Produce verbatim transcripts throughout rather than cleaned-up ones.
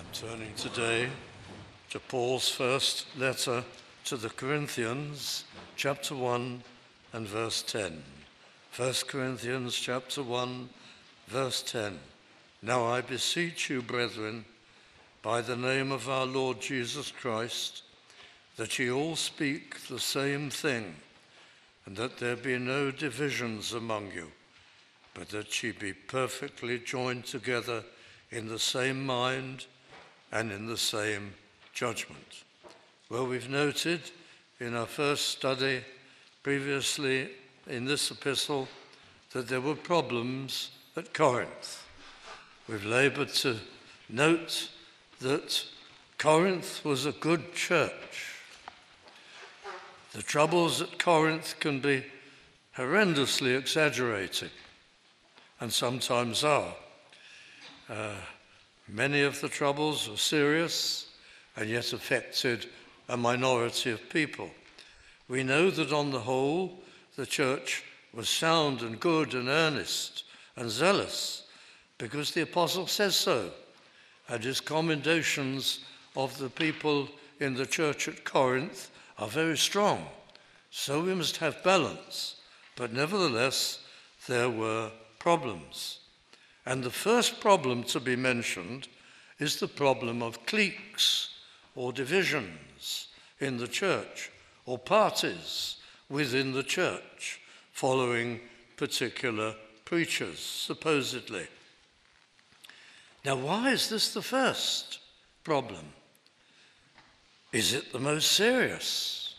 Turning today to Paul's first letter to the Corinthians, chapter one and verse ten. First Corinthians chapter one, verse ten. Now I beseech you, brethren, by the name of our Lord Jesus Christ, that ye all speak the same thing, and that there be no divisions among you, but that ye be perfectly joined together in the same mind and in the same judgment. Well, we've noted in our first study previously in this epistle that there were problems at Corinth. We've laboured to note that Corinth was a good church. The troubles at Corinth can be horrendously exaggerated, and sometimes are. Uh, Many of the troubles were serious and yet affected a minority of people. We know that on the whole, the church was sound and good and earnest and zealous because the apostle says so, and his commendations of the people in the church at Corinth are very strong. So we must have balance, but nevertheless, there were problems. And the first problem to be mentioned is the problem of cliques or divisions in the church, or parties within the church following particular preachers, supposedly. Now, why is this the first problem? Is it the most serious?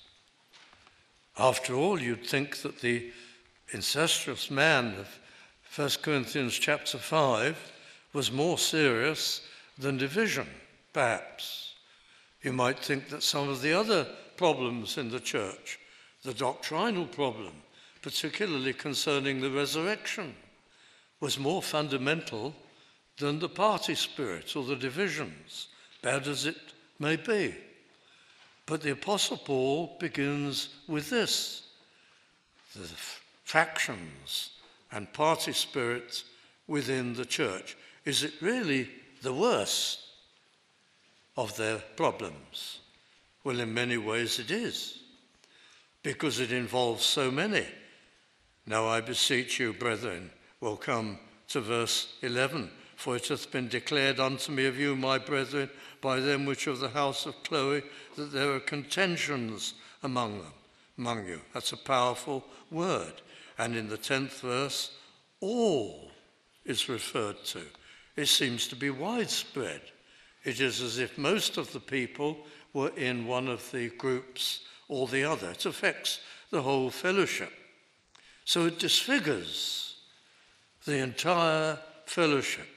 After all, you'd think that the incestuous man of First Corinthians chapter five was more serious than division, perhaps. You might think that some of the other problems in the church, the doctrinal problem, particularly concerning the resurrection, was more fundamental than the party spirit or the divisions, bad as it may be. But the Apostle Paul begins with this: the factions and party spirit within the church. Is it really the worst of their problems? Well, in many ways it is, because it involves so many. Now I beseech you, brethren, we'll come to verse eleven. For it hath been declared unto me of you, my brethren, by them which of the house of Chloe, that there are contentions among them, among you. That's a powerful word. And in the tenth verse, all is referred to. It seems to be widespread. It is as if most of the people were in one of the groups or the other. It affects the whole fellowship. So it disfigures the entire fellowship.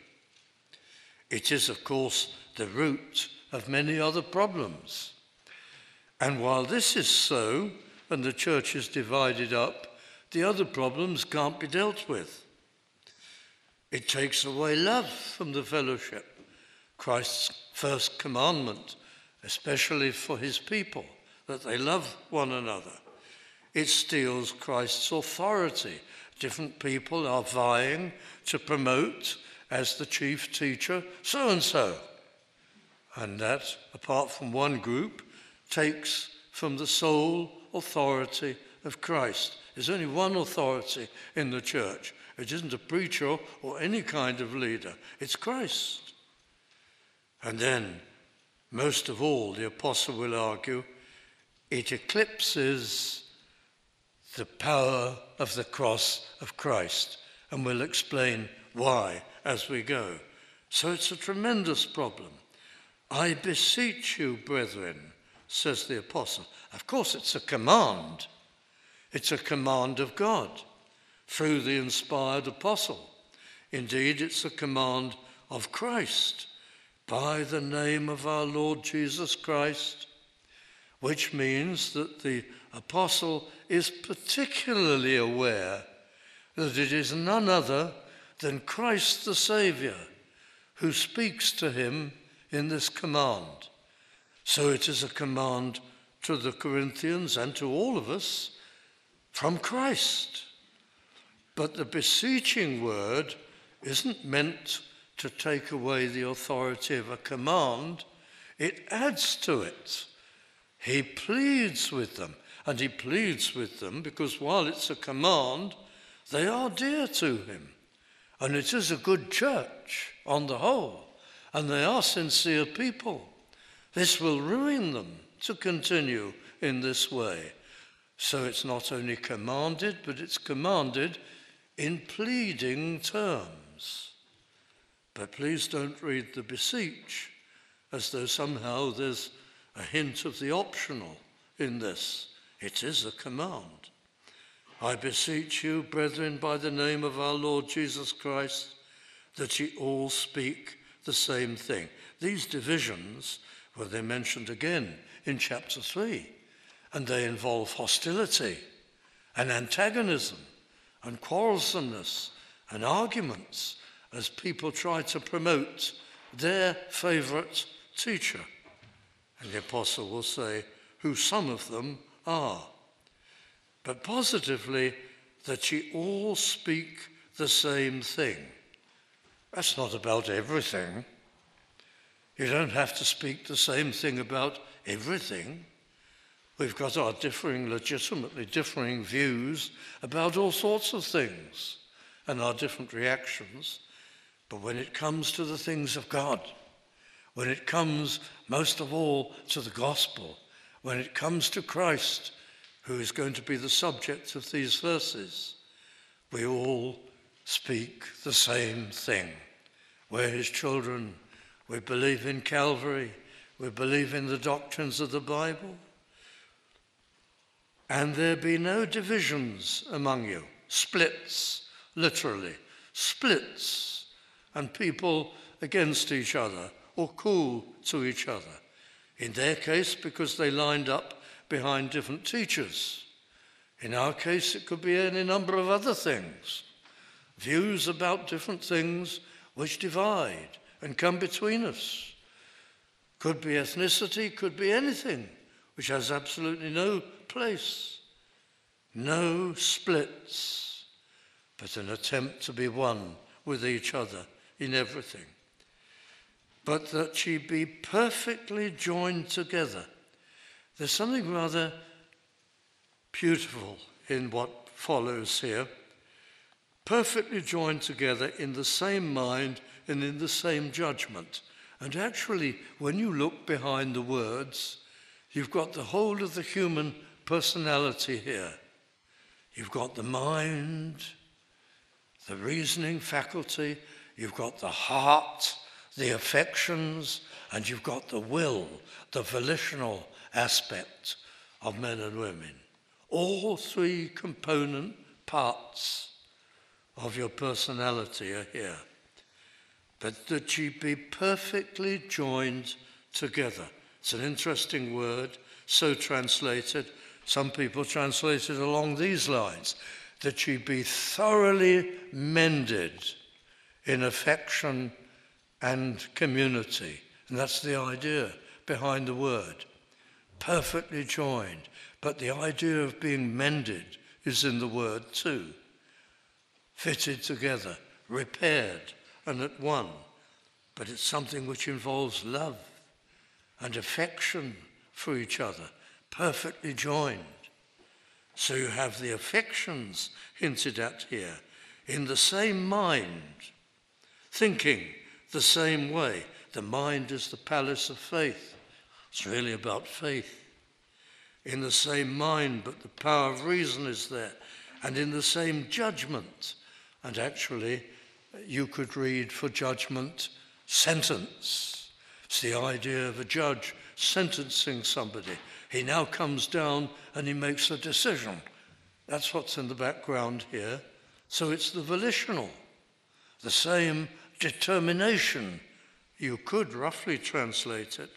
It is, of course, the root of many other problems. And while this is so, and the church is divided up, the other problems can't be dealt with. It takes away love from the fellowship. Christ's first commandment, especially for his people, that they love one another. It steals Christ's authority. Different people are vying to promote as the chief teacher so-and-so. And that, apart from one group, takes from the sole authority of Christ. There's only one authority in the church. It isn't a preacher or any kind of leader. It's Christ. And then, most of all, the apostle will argue, it eclipses the power of the cross of Christ. And we'll explain why as we go. So it's a tremendous problem. I beseech you, brethren, says the apostle. Of course, it's a command. It's a command of God through the inspired apostle. Indeed, it's a command of Christ by the name of our Lord Jesus Christ, which means that the apostle is particularly aware that it is none other than Christ the Saviour who speaks to him in this command. So it is a command to the Corinthians and to all of us from Christ. But the beseeching word isn't meant to take away the authority of a command, it adds to it. He pleads with them, and he pleads with them because while it's a command, they are dear to him. And it is a good church on the whole, and they are sincere people. This will ruin them to continue in this way. So it's not only commanded, but it's commanded in pleading terms. But please don't read the beseech as though somehow there's a hint of the optional in this. It is a command. I beseech you, brethren, by the name of our Lord Jesus Christ, that ye all speak the same thing. These divisions, well, they're mentioned again in chapter three, and they involve hostility and antagonism and quarrelsomeness and arguments as people try to promote their favourite teacher. And the apostle will say who some of them are. But positively, that ye all speak the same thing. That's not about everything. You don't have to speak the same thing about everything. We've got our differing, legitimately differing views about all sorts of things and our different reactions. But when it comes to the things of God, when it comes most of all to the gospel, when it comes to Christ, who is going to be the subject of these verses, we all speak the same thing. We're his children. We believe in Calvary. We believe in the doctrines of the Bible. And there be no divisions among you, splits, literally, splits, and people against each other or cool to each other. In their case, because they lined up behind different teachers. In our case, it could be any number of other things. Views about different things which divide and come between us. Could be ethnicity, could be anything, which has absolutely no place. No splits, but an attempt to be one with each other in everything. But that ye be perfectly joined together. There's something rather beautiful in what follows here. Perfectly joined together in the same mind and in the same judgment. And actually, when you look behind the words, you've got the whole of the human personality here. You've got the mind, the reasoning faculty, you've got the heart, the affections, and you've got the will, the volitional aspect of men and women. All three component parts of your personality are here. But that ye be perfectly joined together. It's an interesting word, so translated. Some people translate it along these lines. That ye be thoroughly mended in affection and community. And that's the idea behind the word. Perfectly joined. But the idea of being mended is in the word too. Fitted together, repaired, and at one. But it's something which involves love and affection for each other. Perfectly joined. So you have the affections hinted at here. In the same mind. Thinking the same way. The mind is the palace of faith. It's really about faith. In the same mind, but the power of reason is there. And in the same judgment. And actually, you could read for judgment, sentence. It's the idea of a judge sentencing somebody. He now comes down and he makes a decision. That's what's in the background here. So it's the volitional, the same determination. You could roughly translate it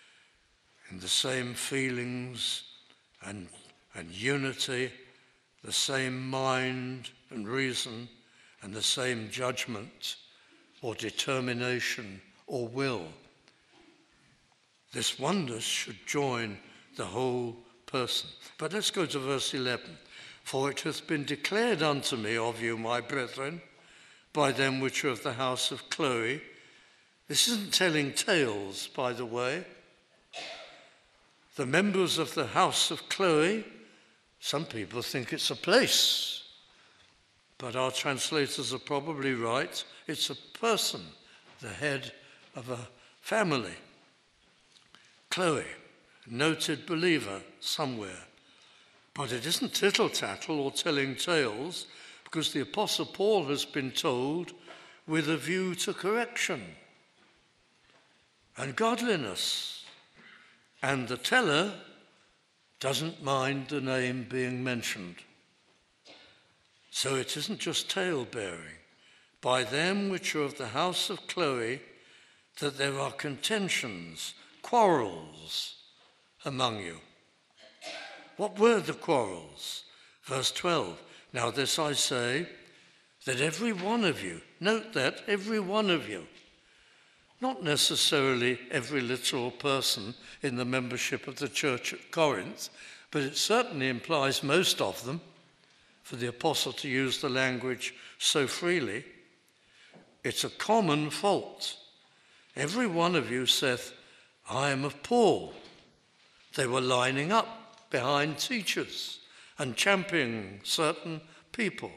in the same feelings and, and unity, the same mind and reason, and the same judgment or determination or will. This oneness should join the whole person. But let's go to verse eleven. For it hath been declared unto me of you, my brethren, by them which are of the house of Chloe. This isn't telling tales, by the way. The members of the house of Chloe, some people think it's a place, but our translators are probably right. It's a person, the head of a family. Chloe, noted believer somewhere. But it isn't tittle-tattle or telling tales, because the Apostle Paul has been told with a view to correction and godliness. And the teller doesn't mind the name being mentioned. So it isn't just tale-bearing. By them which are of the house of Chloe, that there are contentions, quarrels among you. What were the quarrels? Verse twelve. Now this I say, that every one of you, note that, every one of you, not necessarily every literal person in the membership of the church at Corinth, but it certainly implies most of them, for the apostle to use the language so freely. It's a common fault. Every one of you saith, I am of Paul. They were lining up behind teachers and championing certain people.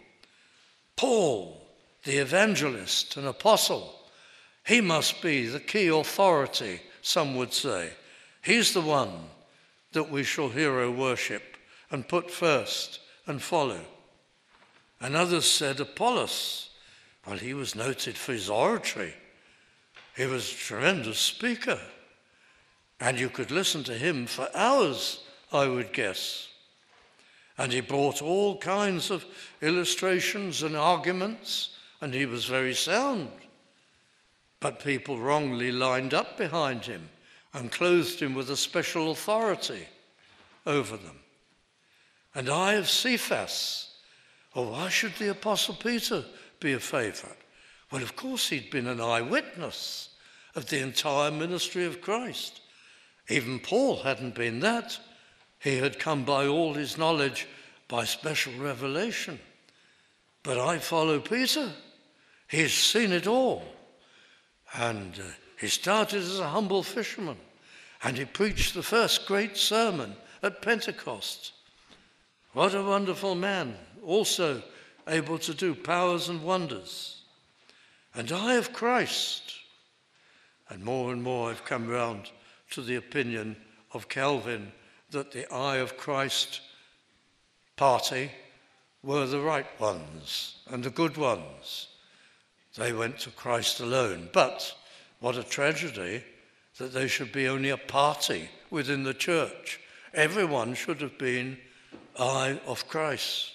Paul, the evangelist and apostle, he must be the key authority, some would say. He's the one that we shall hero worship and put first and follow. And others said Apollos. Well, he was noted for his oratory. He was a tremendous speaker. And you could listen to him for hours, I would guess. And he brought all kinds of illustrations and arguments, and he was very sound. But people wrongly lined up behind him and clothed him with a special authority over them. And I of Cephas, oh, why should the Apostle Peter be a favourite? Well, of course, he'd been an eyewitness of the entire ministry of Christ. Even Paul hadn't been that. He had come by all his knowledge by special revelation. But I follow Peter. He's seen it all. And uh, he started as a humble fisherman, and he preached the first great sermon at Pentecost. What a wonderful man, also able to do powers and wonders. And I of Christ. And more and more I've come round to the opinion of Calvin that the I of Christ party were the right ones and the good ones. They went to Christ alone. But what a tragedy that they should be only a party within the church. Everyone should have been I of Christ.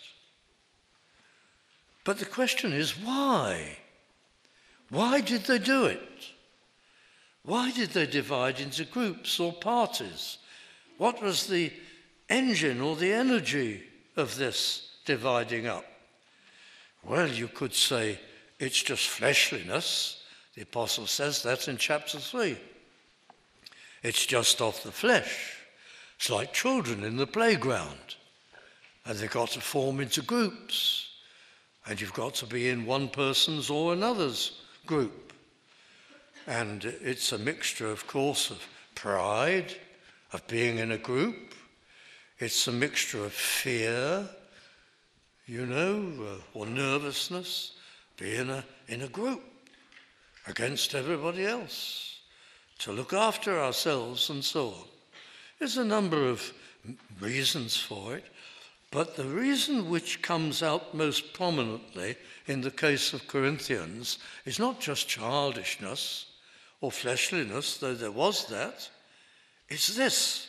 But the question is, why? Why did they do it? Why did they divide into groups or parties? What was the engine or the energy of this dividing up? Well, you could say it's just fleshliness. The apostle says that in chapter three. It's just of the flesh. It's like children in the playground. And they've got to form into groups. And you've got to be in one person's or another's group. And it's a mixture, of course, of pride, of being in a group. It's a mixture of fear, you know, uh, or nervousness, being a, in a group against everybody else, to look after ourselves and so on. There's a number of reasons for it, but the reason which comes out most prominently in the case of Corinthians is not just childishness or fleshliness, though there was that. It's this,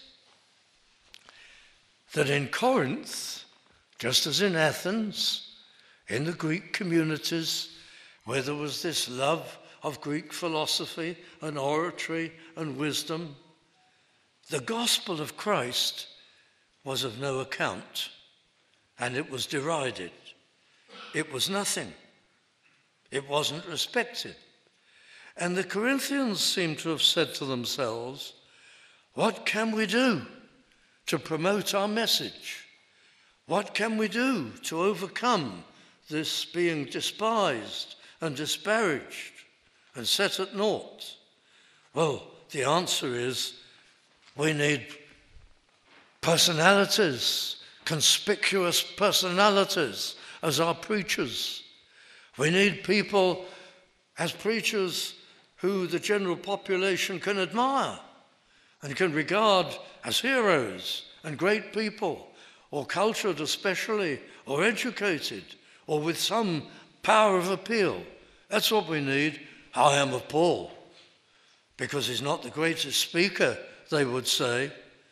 that in Corinth, just as in Athens, in the Greek communities, where there was this love of Greek philosophy and oratory and wisdom, the gospel of Christ was of no account, and it was derided. It was nothing. It wasn't respected. And the Corinthians seem to have said to themselves, what can we do to promote our message? What can we do to overcome this being despised and disparaged and set at naught? Well, the answer is we need personalities, conspicuous personalities as our preachers. We need people as preachers who the general population can admire and can regard as heroes and great people, or cultured especially, or educated, or with some power of appeal. That's what we need. I am of Paul, because he's not the greatest speaker, they would say,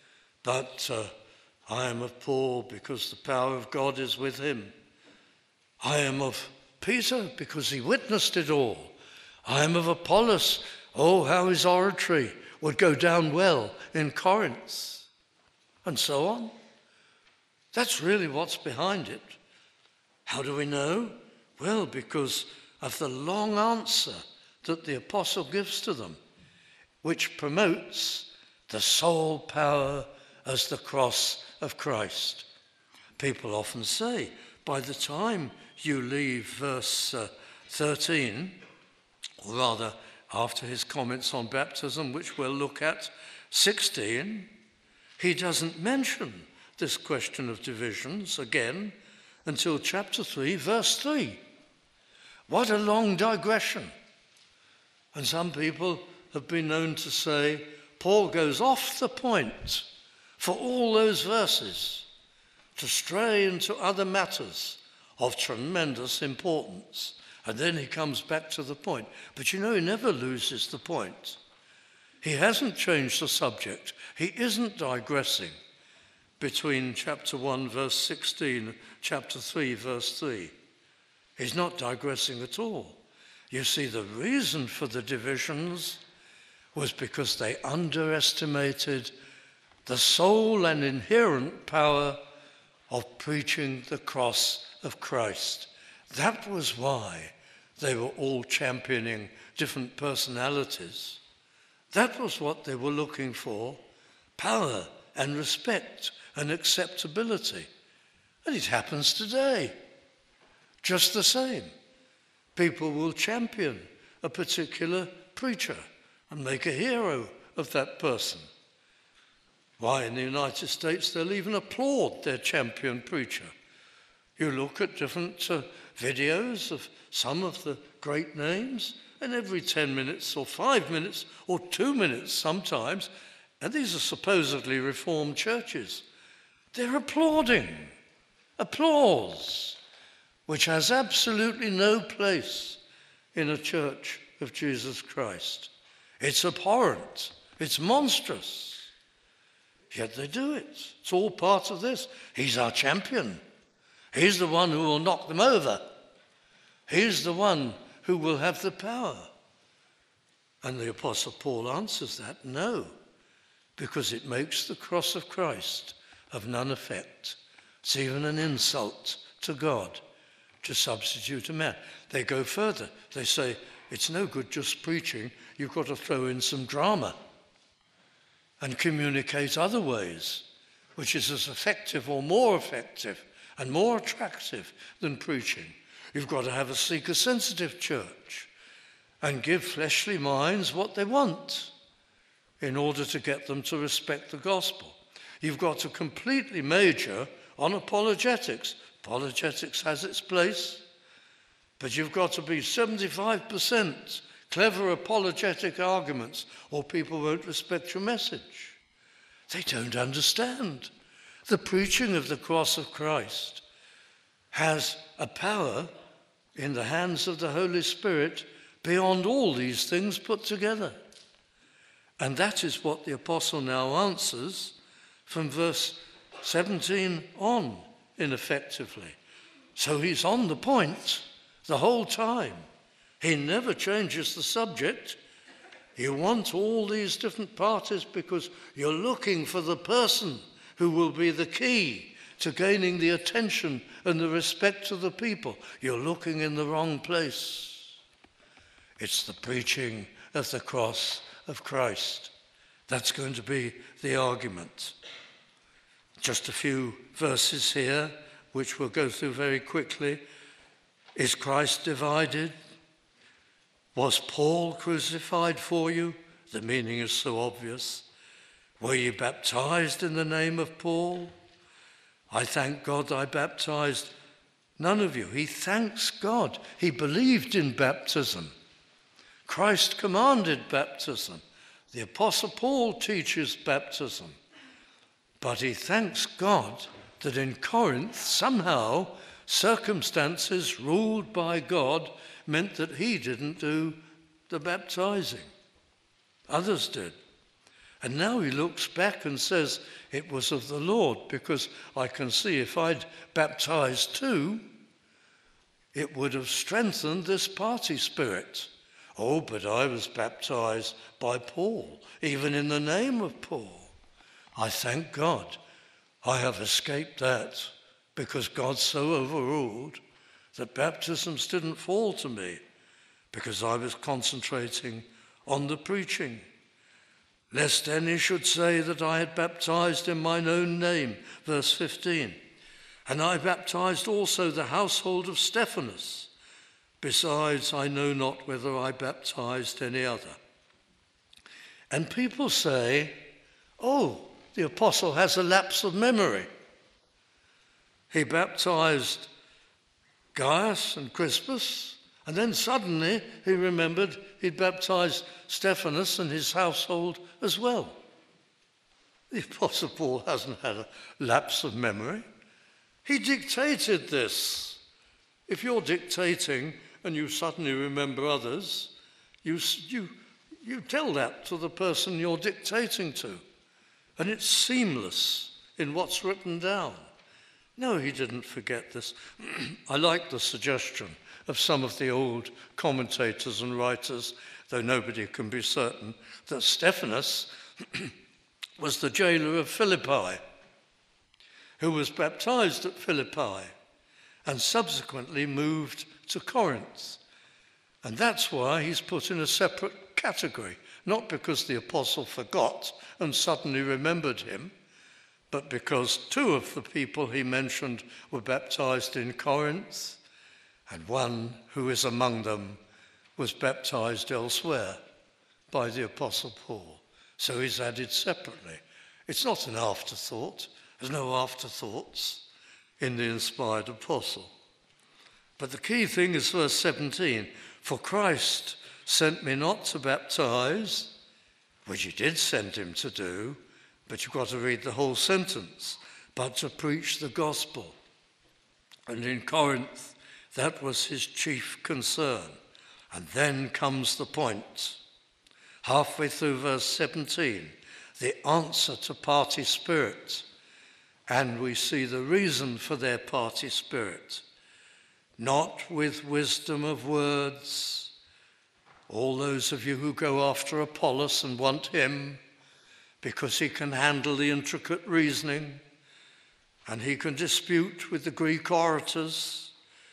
but uh, I am of Paul because the power of God is with him. I am of Peter because he witnessed it all. I am of Apollos. Oh, how his oratory would go down well in Corinth, and so on. That's really what's behind it. How do we know? Well, because of the long answer that the apostle gives to them, which promotes the sole power as the cross of Christ. People often say, by the time you leave verse uh, thirteen, or rather after his comments on baptism, which we'll look at, sixteen, he doesn't mention this question of divisions again until chapter three, verse three. What a long digression. And some people have been known to say Paul goes off the point for all those verses to stray into other matters of tremendous importance. And then he comes back to the point. But you know, he never loses the point. He hasn't changed the subject. He isn't digressing between chapter one, verse sixteen, chapter three, verse three. He's not digressing at all. You see, the reason for the divisions was because they underestimated the sole and inherent power of preaching the cross of Christ. That was why they were all championing different personalities. That was what they were looking for, power and respect and acceptability. And it happens today, just the same. People will champion a particular preacher and make a hero of that person. Why, in the United States, they'll even applaud their champion preacher. You look at different uh, videos of some of the great names, and every ten minutes or five minutes or two minutes sometimes, and these are supposedly reformed churches, they're applauding. Applause, which has absolutely no place in a church of Jesus Christ. It's abhorrent. It's monstrous. Yet they do it. It's all part of this. He's our champion. He's the one who will knock them over. He's the one who will have the power. And the Apostle Paul answers that, no, because it makes the cross of Christ of none effect. It's even an insult to God to substitute a man. They go further. They say, it's no good just preaching. You've got to throw in some drama and communicate other ways, which is as effective or more effective and more attractive than preaching. You've got to have a seeker-sensitive church and give fleshly minds what they want in order to get them to respect the gospel. You've got to completely major on apologetics. Apologetics has its place, but you've got to be seventy-five percent clever apologetic arguments, or people won't respect your message. They don't understand. The preaching of the cross of Christ has a power in the hands of the Holy Spirit beyond all these things put together. And that is what the apostle now answers from verse seventeen on, ineffectively. So he's on the point the whole time. He never changes the subject. You want all these different parties because you're looking for the person who will be the key to gaining the attention and the respect of the people. You're looking in the wrong place. It's the preaching of the cross of Christ. That's going to be the argument. Just a few verses here, which we'll go through very quickly. Is Christ divided? Was Paul crucified for you? The meaning is so obvious. Were you baptized in the name of Paul? I thank God I baptized none of you. He thanks God. He believed in baptism. Christ commanded baptism. The Apostle Paul teaches baptism. But he thanks God that in Corinth, somehow, circumstances ruled by God meant that he didn't do the baptizing. Others did. And now he looks back and says, it was of the Lord, because I can see if I'd baptized too, it would have strengthened this party spirit. Oh, but I was baptized by Paul, even in the name of Paul. I thank God I have escaped that, because God so overruled that baptisms didn't fall to me, because I was concentrating on the preaching. Lest any should say that I had baptized in mine own name, verse fifteen. And I baptized also the household of Stephanas. Besides, I know not whether I baptized any other. And people say, oh, the apostle has a lapse of memory. He baptized Gaius and Crispus, and then suddenly he remembered he'd baptized Stephanas and his household as well. The Apostle Paul hasn't had a lapse of memory. He dictated this. If you're dictating and you suddenly remember others, you, you, you tell that to the person you're dictating to. And it's seamless in what's written down. No, he didn't forget this. I like the suggestion of some of the old commentators and writers, though nobody can be certain, that Stephanas was the jailer of Philippi, who was baptized at Philippi and subsequently moved to Corinth. And that's why he's put in a separate category, not because the apostle forgot and suddenly remembered him, but because two of the people he mentioned were baptized in Corinth, and one who is among them was baptized elsewhere by the Apostle Paul. So he's added separately. It's not an afterthought. There's no afterthoughts in the inspired apostle. But the key thing is verse seventeen. For Christ sent me not to baptize, which he did send him to do, but you've got to read the whole sentence, but to preach the gospel. And in Corinth, that was his chief concern. And then comes the point. Halfway through verse seventeen, the answer to party spirit. And we see the reason for their party spirit. Not with wisdom of words. All those of you who go after Apollos and want him because he can handle the intricate reasoning and he can dispute with the Greek orators.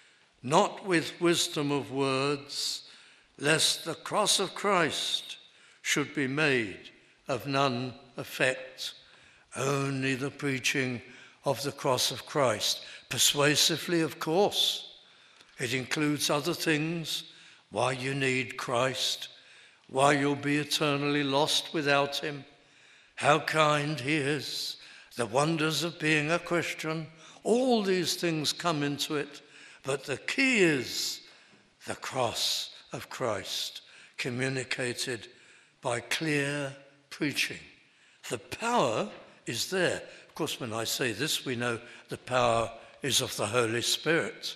Not with wisdom of words, lest the cross of Christ should be made of none effect. Only the preaching of the cross of Christ. Persuasively, of course. It includes other things, why you need Christ, why you'll be eternally lost without him, how kind he is, the wonders of being a Christian. All these things come into it, but the key is the cross of Christ, communicated by clear preaching. The power is there. Of course, when I say this, we know the power is of the Holy Spirit.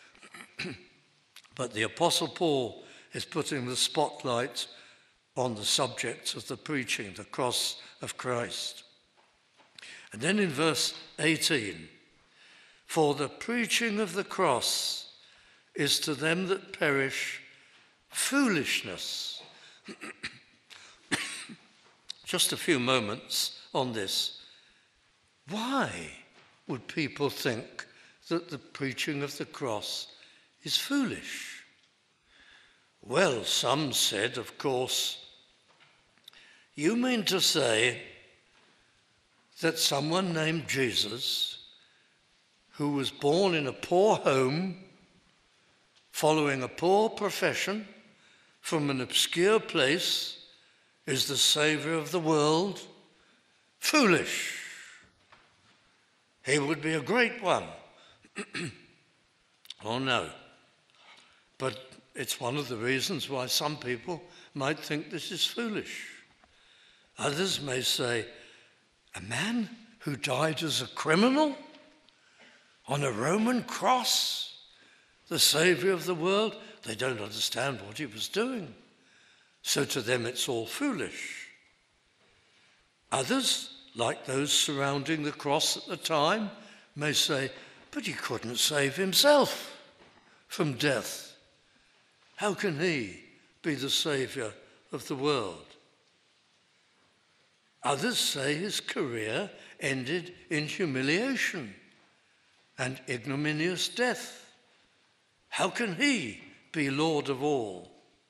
But the Apostle Paul is putting the spotlight on the subject of the preaching, the cross of Christ. And then in verse eighteen, for the preaching of the cross is to them that perish foolishness. Just a few moments on this. Why would people think that the preaching of the cross is foolish? Well, some said, of course, you mean to say that someone named Jesus, who was born in a poor home, following a poor profession, from an obscure place is the Saviour of the world? Foolish. He would be a great one. Oh no. But it's one of the reasons why some people might think this is foolish. Others may say, a man who died as a criminal on a Roman cross, the Saviour of the world, they don't understand what he was doing. So to them it's all foolish. Others, like those surrounding the cross at the time, may say, but he couldn't save himself from death. How can he be the Saviour of the world? Others say his career ended in humiliation and ignominious death. How can he be Lord of all?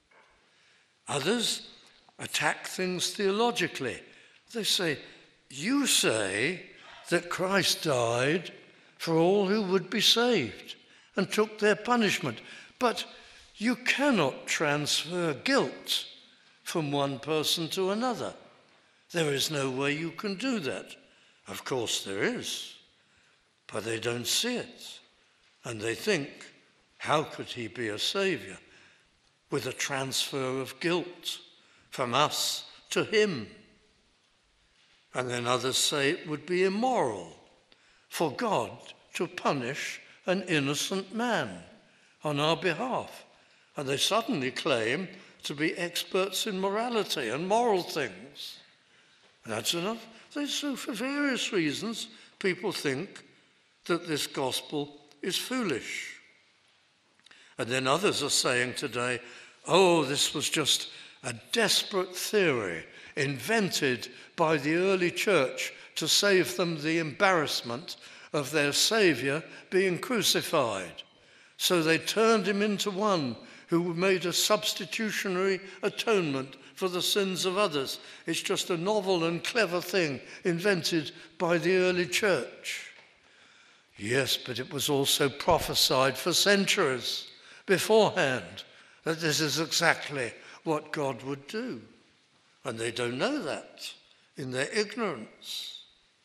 Others attack things theologically. They say, you say that Christ died for all who would be saved and took their punishment, but you cannot transfer guilt from one person to another. There is no way you can do that. Of course there is, but they don't see it. And they think, how could he be a saviour with a transfer of guilt from us to him? And then others say it would be immoral for God to punish an innocent man on our behalf. And they suddenly claim to be experts in morality and moral things. And that's enough. So for various reasons, people think that this gospel is foolish. And then others are saying today, oh, this was just a desperate theory invented by the early church to save them the embarrassment of their Saviour being crucified. So they turned him into one who made a substitutionary atonement for the sins of others. It's just a novel and clever thing invented by the early church. Yes, but it was also prophesied for centuries beforehand that this is exactly what God would do. And they don't know that in their ignorance.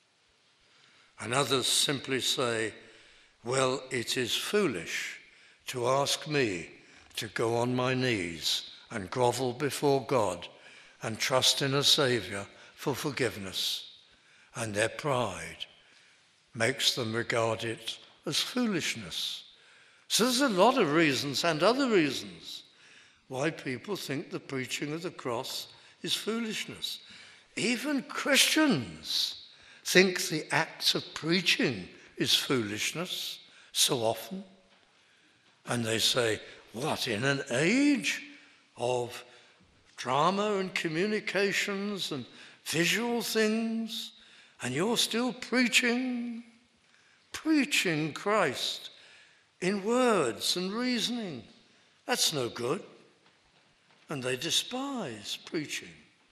And others simply say, well, it is foolish to ask me to go on my knees and grovel before God and trust in a Saviour for forgiveness. And their pride makes them regard it as foolishness. So there's a lot of reasons and other reasons why people think the preaching of the cross is foolishness. Even Christians think the act of preaching is foolishness so often. And they say, what, in an age of drama and communications and visual things, and you're still preaching, preaching Christ in words and reasoning? That's no good. And they despise preaching.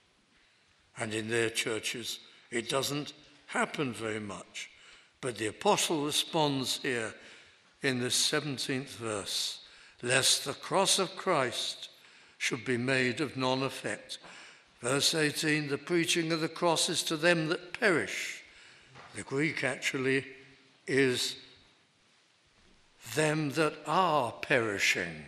And in their churches, it doesn't happen very much. But the apostle responds here in this seventeenth verse, lest the cross of Christ should be made of none effect. Verse eighteen, the preaching of the cross is to them that perish. The Greek actually is them that are perishing.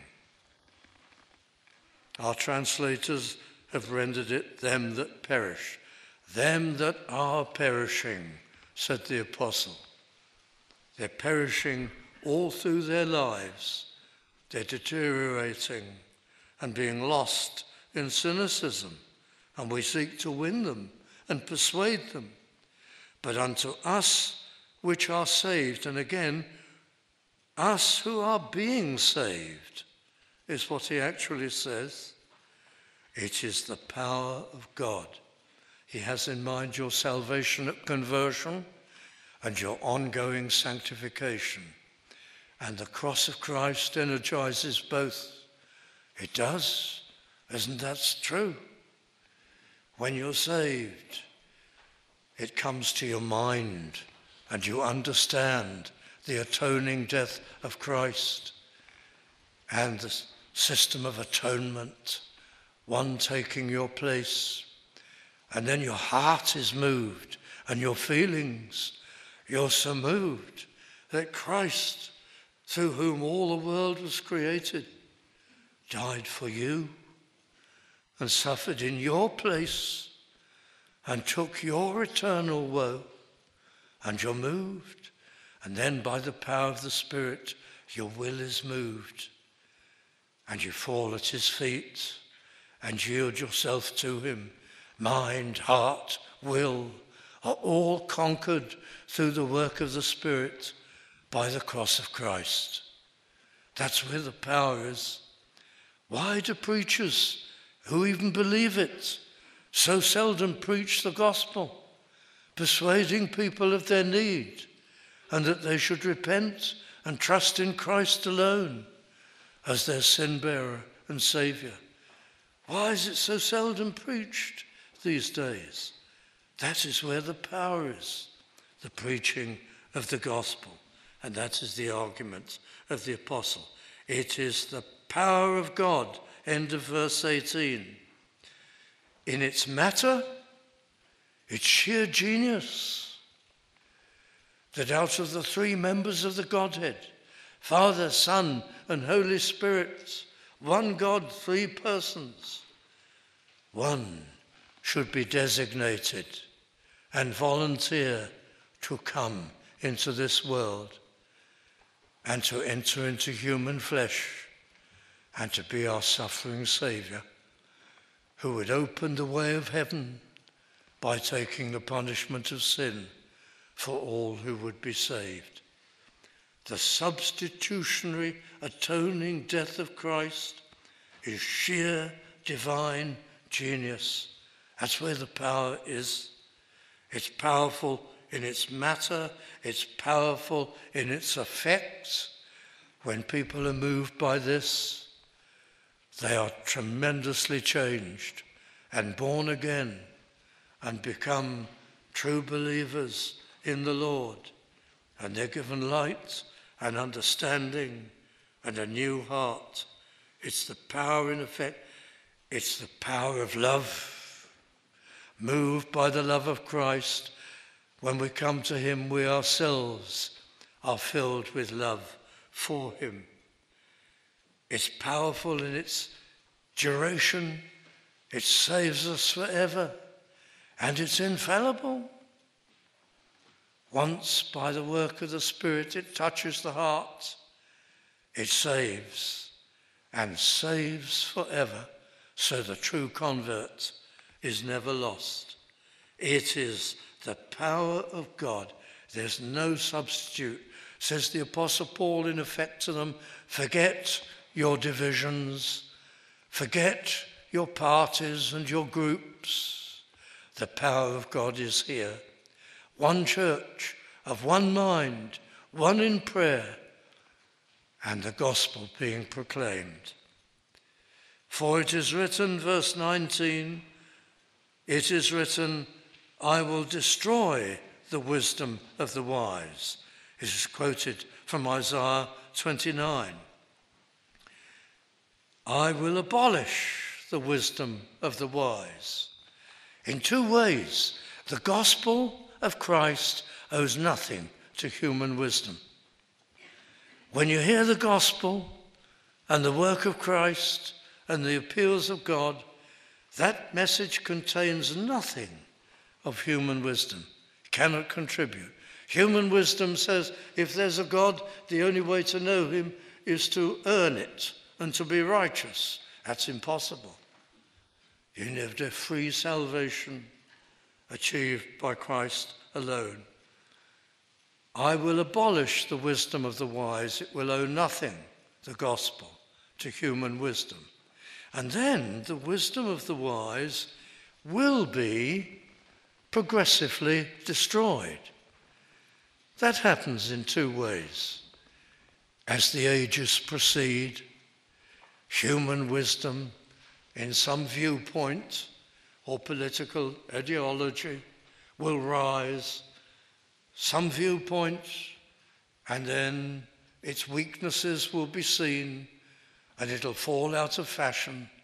Our translators have rendered it them that perish. Them that are perishing, said the apostle. They're perishing all through their lives. They're deteriorating and being lost in cynicism, and we seek to win them and persuade them. But unto us which are saved, and again, us who are being saved, is what he actually says. It is the power of God. He has in mind your salvation at conversion and your ongoing sanctification. And the cross of Christ energizes both. It does. Isn't that true? When you're saved, it comes to your mind and you understand the atoning death of Christ and the system of atonement one taking your place. And then your heart is moved and your feelings, you're so moved that Christ, through whom all the world was created, died for you and suffered in your place and took your eternal woe, and you're moved. And then by the power of the Spirit, your will is moved and you fall at his feet and yield yourself to him. Mind, heart, will are all conquered through the work of the Spirit by the cross of Christ. That's where the power is. Why do preachers who even believe it so seldom preach the gospel, persuading people of their need and that they should repent and trust in Christ alone as their sin-bearer and Saviour? Why is it so seldom preached these days? That is where the power is, the preaching of the gospel. And that is the argument of the apostle. It is the power of God, end of verse eighteen. In its matter, its sheer genius, that out of the three members of the Godhead, Father, Son, and Holy Spirit, one God, three persons, one should be designated and volunteer to come into this world and to enter into human flesh and to be our suffering Saviour, who would open the way of heaven by taking the punishment of sin for all who would be saved. The substitutionary atoning death of Christ is sheer divine genius. That's where the power is. It's powerful in its matter. It's powerful in its effects. When people are moved by this, they are tremendously changed and born again and become true believers in the Lord. And they're given light and understanding and a new heart. It's the power in effect. It's the power of love. Moved by the love of Christ, when we come to him, we ourselves are filled with love for him. It's powerful in its duration. It saves us forever. And it's infallible. Once, by the work of the Spirit, it touches the heart. It saves, and saves forever. So the true convert is never lost. It is the power of God. There's no substitute. Says the Apostle Paul in effect to them, forget your divisions, forget your parties and your groups. The power of God is here. One church of one mind, one in prayer, and the gospel being proclaimed. For it is written, verse nineteen, it is written, I will destroy the wisdom of the wise. It is quoted from Isaiah twenty-nine. I will abolish the wisdom of the wise. In two ways, the gospel of Christ owes nothing to human wisdom. When you hear the gospel and the work of Christ and the appeals of God, that message contains nothing of human wisdom, cannot contribute. Human wisdom says if there's a God, the only way to know him is to earn it and to be righteous. That's impossible. You need a free salvation achieved by Christ alone. I will abolish the wisdom of the wise. It will owe nothing, the gospel, to human wisdom. And then the wisdom of the wise will be progressively destroyed. That happens in two ways. As the ages proceed, human wisdom in some viewpoint or political ideology will rise, some viewpoints, and then its weaknesses will be seen and it'll fall out of fashion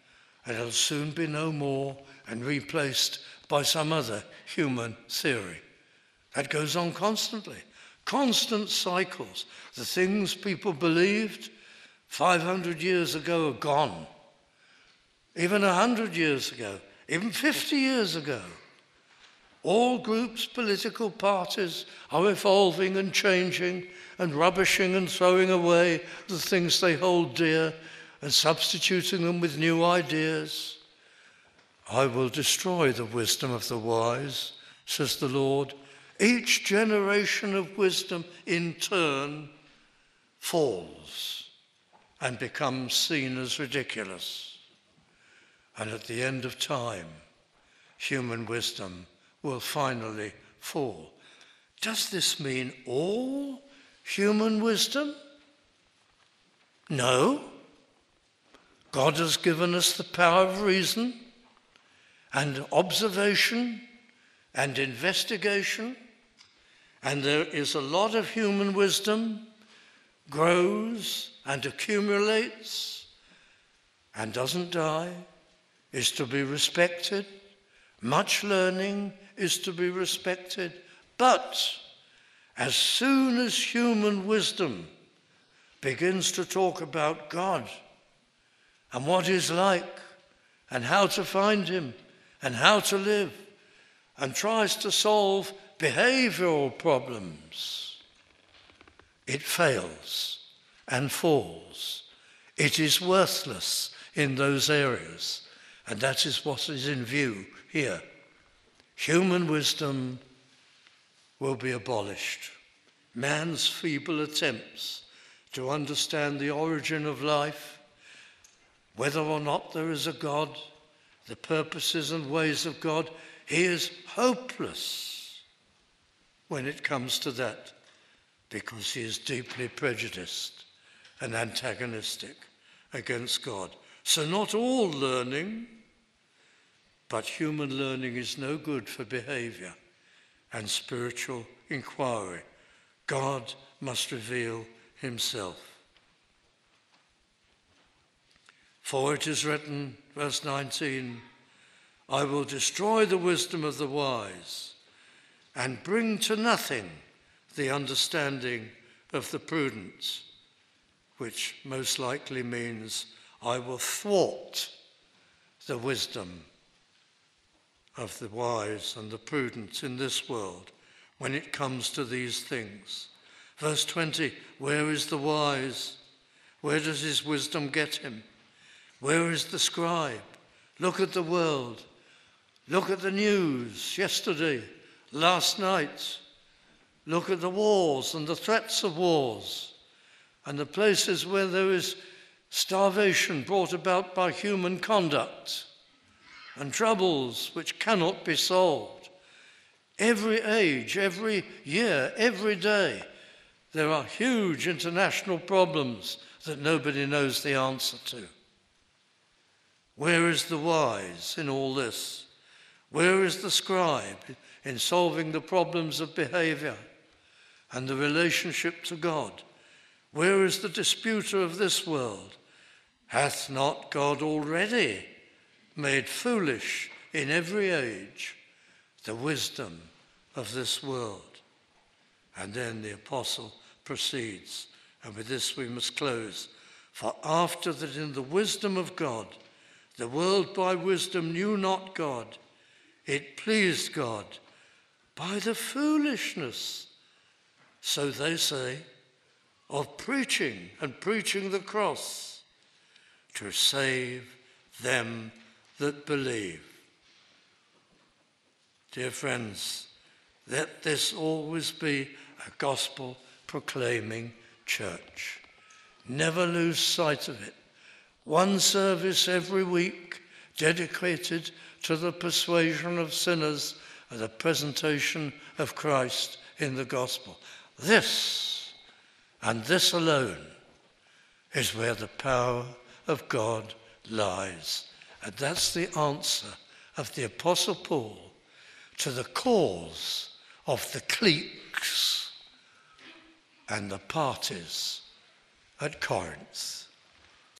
and it'll soon be no more and replaced by some other human theory. That goes on constantly. Constant cycles. The things people believed five hundred years ago are gone. Even one hundred years ago, even fifty years ago. All groups, political parties are evolving and changing and rubbishing and throwing away the things they hold dear and substituting them with new ideas. I will destroy the wisdom of the wise, says the Lord. Each generation of wisdom in turn falls and becomes seen as ridiculous. And at the end of time, human wisdom will finally fall. Does this mean all human wisdom? No. God has given us the power of reason and observation and investigation, and there is a lot of human wisdom grows and accumulates and doesn't die, is to be respected. Much learning is to be respected. But as soon as human wisdom begins to talk about God and what he's like and how to find him and how to live and tries to solve behavioral problems, it fails and falls. It is worthless in those areas, and that is what is in view here. Human wisdom will be abolished. Man's feeble attempts to understand the origin of life, whether or not there is a God, the purposes and ways of God, he is hopeless when it comes to that, because he is deeply prejudiced and antagonistic against God. So not all learning, but human learning is no good for behavior and spiritual inquiry. God must reveal himself. For it is written, verse nineteen, I will destroy the wisdom of the wise and bring to nothing the understanding of the prudent, which most likely means I will thwart the wisdom of the wise and the prudent in this world when it comes to these things. Verse twenty, where is the wise? Where does his wisdom get him? Where is the scribe? Look at the world. Look at the news yesterday, last night. Look at the wars and the threats of wars and the places where there is starvation brought about by human conduct and troubles which cannot be solved. Every age, every year, every day, there are huge international problems that nobody knows the answer to. Where is the wise in all this? Where is the scribe in solving the problems of behavior and the relationship to God? Where is the disputer of this world? Hath not God already made foolish in every age the wisdom of this world? And then the apostle proceeds, and with this we must close. For after that in the wisdom of God, the world by wisdom knew not God, it pleased God by the foolishness, so they say, of preaching and preaching the cross to save them that believe. Dear friends, let this always be a gospel proclaiming church. Never lose sight of it. One service every week dedicated to the persuasion of sinners and the presentation of Christ in the gospel. This, and this alone, is where the power of God lies. And that's the answer of the Apostle Paul to the cause of the cliques and the parties at Corinth.